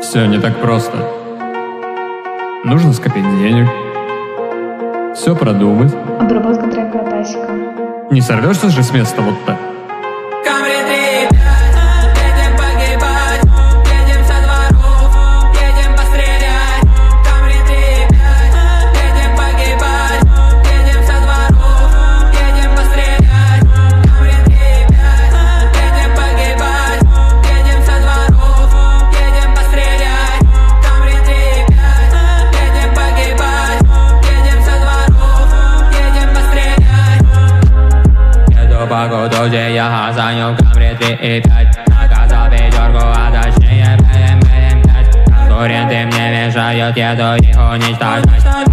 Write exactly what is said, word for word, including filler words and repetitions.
Все не так просто. Нужно скопить денег, все продумать. Обработка трека от Асика. Не сорвешься же с места вот так. По городу, где я занял Камри три и пять. Наказал пятерку, а точнее пять. Конкуренты мне мешают, еду их уничтожать.